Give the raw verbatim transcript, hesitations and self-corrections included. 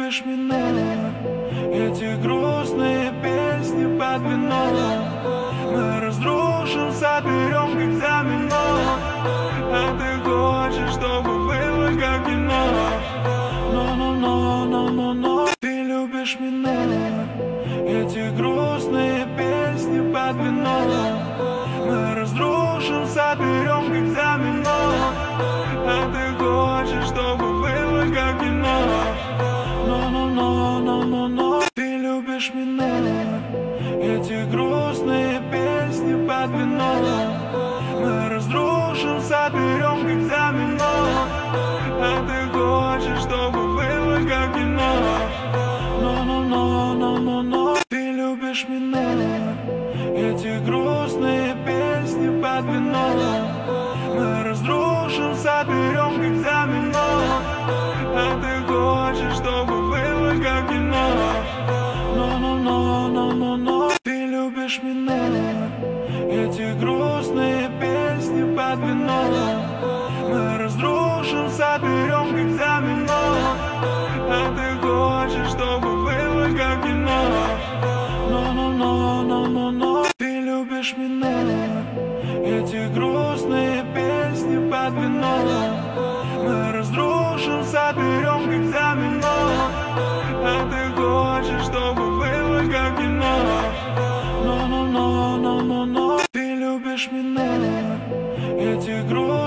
любишь меня, эти грустные песни под вино. Мы разрушим, соберем как домино. А ты хочешь, чтобы было как кино. Но-но-но-но-но-но. Ты любишь меня, эти грустные песни под вино. Мы разрушим, соберем как домино. А ты хочешь, чтобы было как кино. Но-но-но-но-но-но. Ты любишь меня, эти грустные песни под вино. Мы разрушим, соберем как домино. А ты хочешь, чтобы было как кино. Но-но-но-но-но-но. Ты любишь меня, эти грустные песни под вино. Мы разрушим, соберем как домино. А ты хочешь, чтобы было как кино. Но-но-но-но-но-но. Ты любишь меня, эти грустные песни под вино. Мы разрушим, соберем как домино. А ты хочешь, чтобы было как кино. Но-но-но-но-но-но. Ты любишь меня, эти грустные песни под вино. Мы разрушим, соберем как домино. А ты хочешь, чтобы было как кино. Но-но-но-но-но-но. Ты любишь меня, эти грустные